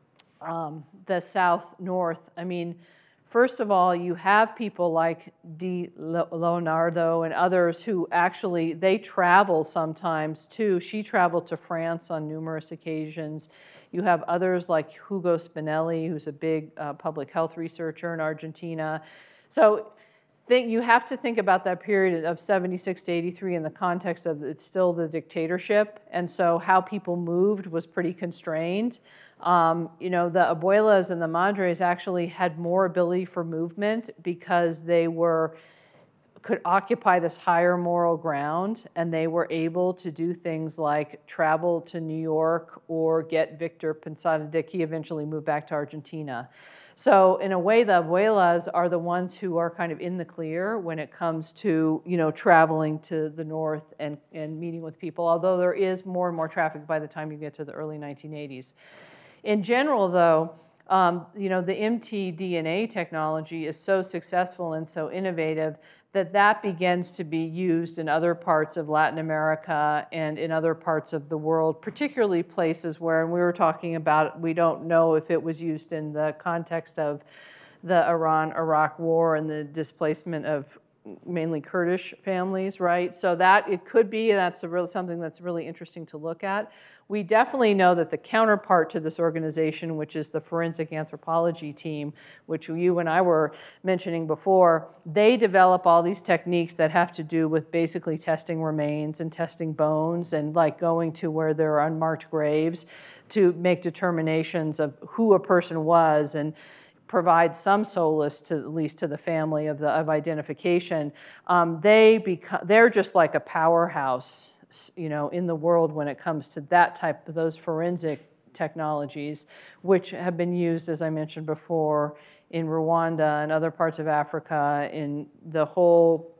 um, the south-north, I mean, first of all, you have people like Di Leonardo and others who actually, they travel sometimes too. She traveled to France on numerous occasions. You have others like Hugo Spinelli, who's a big uh, public health researcher in Argentina. So think, you have to think about that period of seventy-six to eighty-three in the context of it's still the dictatorship. And so how people moved was pretty constrained. Um, you know, the abuelas and the madres actually had more ability for movement because they were could occupy this higher moral ground, and they were able to do things like travel to New York or get Victor Pinzada Dick. He eventually moved back to Argentina. So in a way, the abuelas are the ones who are kind of in the clear when it comes to, you know, traveling to the north and, and meeting with people, although there is more and more traffic by the time you get to the early nineteen eighties. In general, though, um, you know, the M T D N A technology is so successful and so innovative that that begins to be used in other parts of Latin America and in other parts of the world, particularly places where, and we were talking about, we don't know if it was used in the context of the Iran-Iraq war and the displacement of mainly Kurdish families, right? So that it could be, that's a real, something that's really interesting to look at. We definitely know that the counterpart to this organization, which is the forensic anthropology team, which you and I were mentioning before, they develop all these techniques that have to do with basically testing remains and testing bones and like going to where there are unmarked graves to make determinations of who a person was and provide some solace to at least to the family of the of identification. Um, they become they're just like a powerhouse, you know, in the world when it comes to that type of those forensic technologies, which have been used, as I mentioned before, in Rwanda and other parts of Africa, in the whole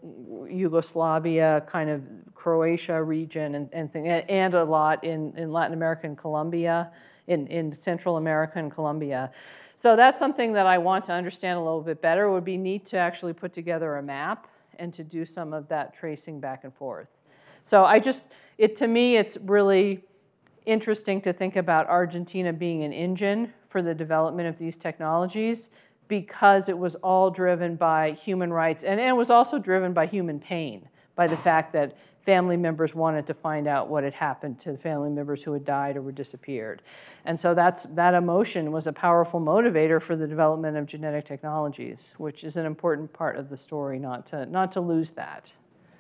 Yugoslavia, kind of Croatia region, and and, thing, and a lot in, in Latin America and Colombia. In, in Central America and Colombia. So that's something that I want to understand a little bit better. It would be neat to actually put together a map and to do some of that tracing back and forth. So I just, it to me, it's really interesting to think about Argentina being an engine for the development of these technologies, because it was all driven by human rights, and, and it was also driven by human pain, by the fact that family members wanted to find out what had happened to the family members who had died or were disappeared. And so that's, that emotion was a powerful motivator for the development of genetic technologies, which is an important part of the story, not to, not to lose that.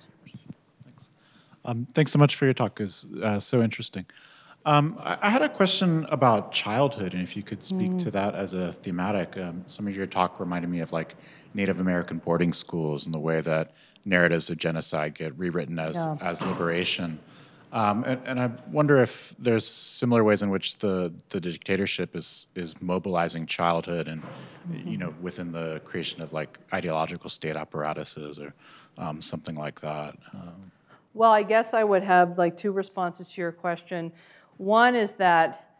Thanks. Um, thanks so much for your talk. It was uh, so interesting. Um, I, I had a question about childhood, and if you could speak mm. to that as a thematic. Um, some of your talk reminded me of like Native American boarding schools and the way that narratives of genocide get rewritten as, yeah. as liberation. Um, and, and I wonder if there's similar ways in which the, the dictatorship is is mobilizing childhood, and mm-hmm. you know, within the creation of like ideological state apparatuses or um, something like that. Um, well, I guess I would have like two responses to your question. One is that,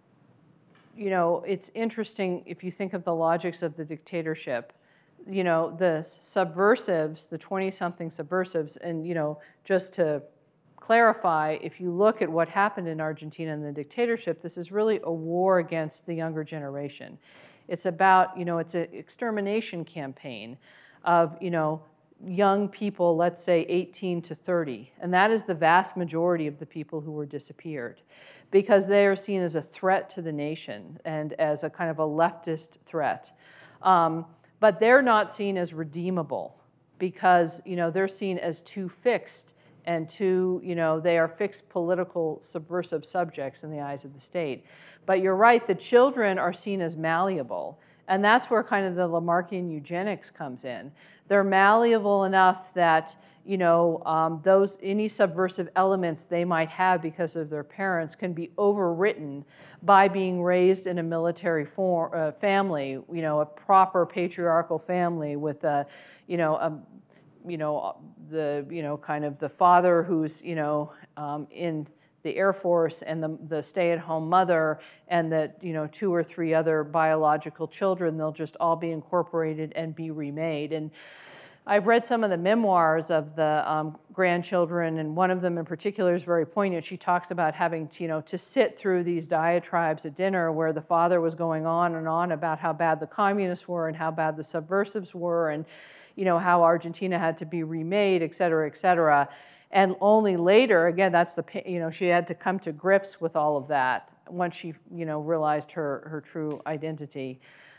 you know, it's interesting if you think of the logics of the dictatorship. You know, the subversives, the twenty-something subversives, and you know, just to clarify, if you look at what happened in Argentina in the dictatorship, this is really a war against the younger generation. It's about, you know, it's an extermination campaign of, you know, young people, let's say eighteen to thirty, and that is the vast majority of the people who were disappeared, because they are seen as a threat to the nation and as a kind of a leftist threat. Um, but they're not seen as redeemable because, you know, they're seen as too fixed and too, you know, they are fixed political subversive subjects in the eyes of the state. But you're right, the children are seen as malleable. And that's where kind of the Lamarckian eugenics comes in. They're malleable enough that, you know, um, those any subversive elements they might have because of their parents can be overwritten by being raised in a military form, uh, family, you know, a proper patriarchal family with a, you know, a, you know, the, you know, kind of the father who's, you know, um, in the Air Force and the, the stay-at-home mother and the, you know, two or three other biological children, they'll just all be incorporated and be remade. And I've read some of the memoirs of the um, grandchildren, and one of them in particular is very poignant. She talks about having to, you know, to sit through these diatribes at dinner where the father was going on and on about how bad the communists were and how bad the subversives were and, you know, how Argentina had to be remade, et cetera, et cetera. And only later, again, that's the, you know, she had to come to grips with all of that once she, you know, realized her, her true identity.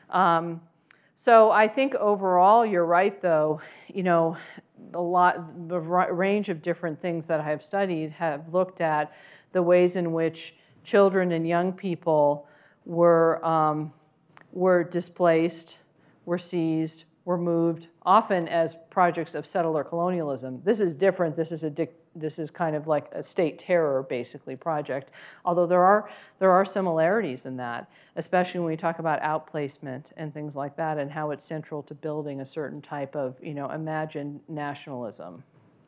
Um, so I think overall, you're right, though, you know, a lot, the range of different things that I have studied have looked at the ways in which children and young people were, um, were displaced, were seized, were moved, often as projects of settler colonialism. This is different. This is a dic- this is kind of like a state terror, basically, project. Although there are there are similarities in that, especially when we talk about outplacement and things like that, and how it's central to building a certain type of, you know, imagined nationalism.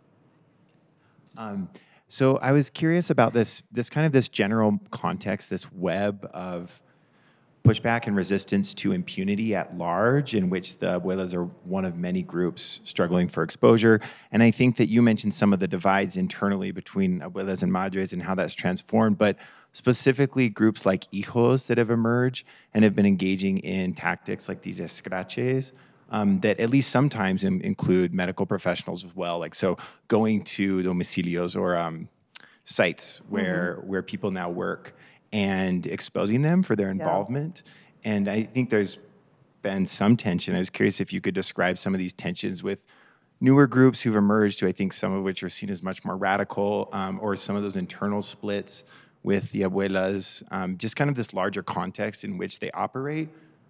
Um, so I was curious about this this kind of this general context, this web of pushback and resistance to impunity at large, in which the abuelas are one of many groups struggling for exposure. And I think that you mentioned some of the divides internally between abuelas and madres and how that's transformed, but specifically groups like hijos that have emerged and have been engaging in tactics like these escraches, um, that at least sometimes in, include medical professionals as well. Like, so going to domicilios or um, sites where, mm-hmm. where people now work, and exposing them for their involvement. Yeah. And I think there's been some tension. I was curious if you could describe some of these tensions with newer groups who've emerged, who I think some of which are seen as much more radical, um, or some of those internal splits with the abuelas, um, just kind of this larger context in which they operate.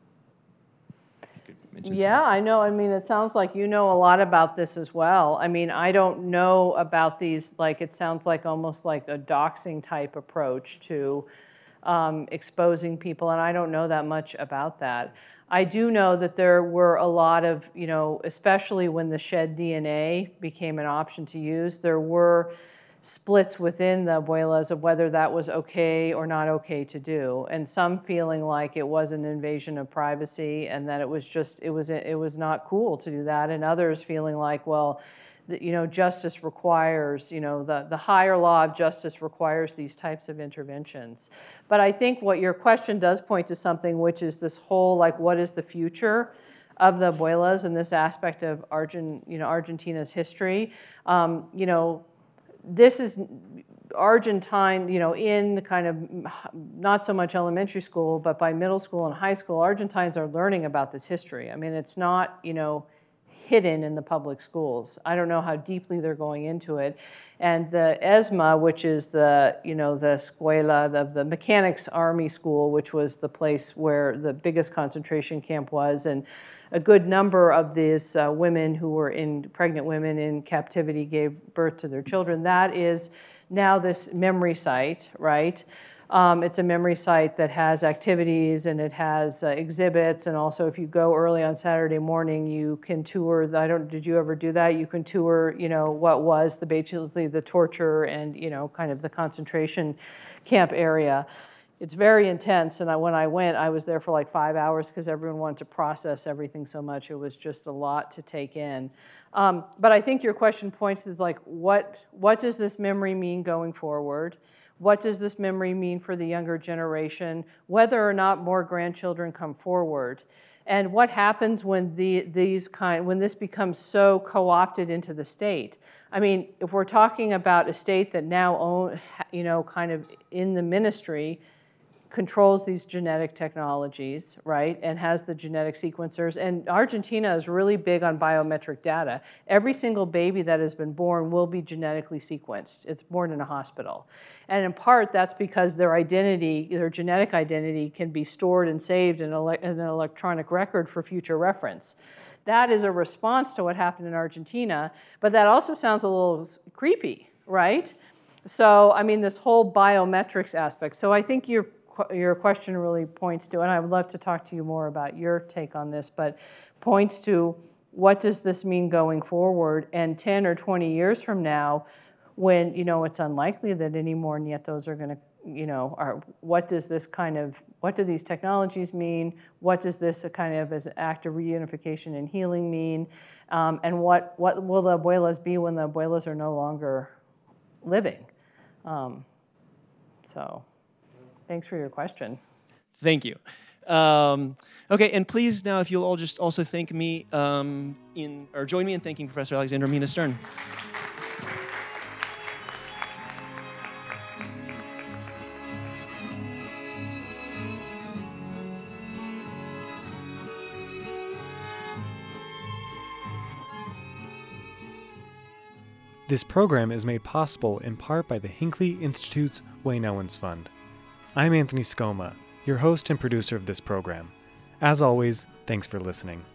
Yeah, I know. I mean, it sounds like you know a lot about this as well. I mean, I don't know about these, like, it sounds like almost like a doxing type approach to Um, exposing people, and I don't know that much about that. I do know that there were a lot of, you know, especially when the shed D N A became an option to use, there were splits within the abuelas of whether that was okay or not okay to do, and some feeling like it was an invasion of privacy and that it was just, it was, it was not cool to do that, and others feeling like, well, that, you know, justice requires, you know, the, the higher law of justice requires these types of interventions. But I think what your question does point to something, which is this whole, like, what is the future of the abuelas and this aspect of Argent, you know, Argentina's history? Um, you know, this is Argentine, you know, in kind of not so much elementary school, but by middle school and high school, Argentines are learning about this history. I mean, it's not, you know, hidden in the public schools. I don't know how deeply they're going into it. And the ESMA, which is the, you know, the escuela, the, the mechanics army school, which was the place where the biggest concentration camp was, and a good number of these uh, women who were in, pregnant women in captivity gave birth to their children. That is now this memory site, right? Um, it's a memory site that has activities and it has uh, exhibits, and also if you go early on Saturday morning, you can tour. The, I don't. Did you ever do that? You can tour, you know, what was the basically the torture and you know kind of the concentration camp area. It's very intense, and I, when I went, I was there for like five hours because everyone wanted to process everything so much. It was just a lot to take in. Um, but I think your question points is like, what what does this memory mean going forward? What does this memory mean for the younger generation, whether or not more grandchildren come forward? And what happens when the, these kind, when this becomes so co-opted into the state? I mean, if we're talking about a state that now own, you know, kind of in the ministry, controls these genetic technologies, right, and has the genetic sequencers. And Argentina is really big on biometric data. Every single baby that has been born will be genetically sequenced. It's born in a hospital. And in part, that's because their identity, their genetic identity, can be stored and saved in, ele- in an electronic record for future reference. That is a response to what happened in Argentina, but that also sounds a little creepy, right? So, I mean, this whole biometrics aspect. So I think you're your question really points to, and I would love to talk to you more about your take on this, but points to what does this mean going forward? And ten or twenty years from now, when, you know, it's unlikely that any more nietos are going to, you know, are, what does this kind of, what do these technologies mean? What does this kind of as an act of reunification and healing mean? Um, and what, what will the abuelas be when the abuelas are no longer living? Um, so... Thanks for your question. Thank you. Um, okay, and please now, if you'll all just also thank me um, in, or join me in thanking Professor Alexandra Mina Stern. This program is made possible in part by the Hinckley Institute's Wayne Owens Fund. I'm Anthony Scoma, your host and producer of this program. As always, thanks for listening.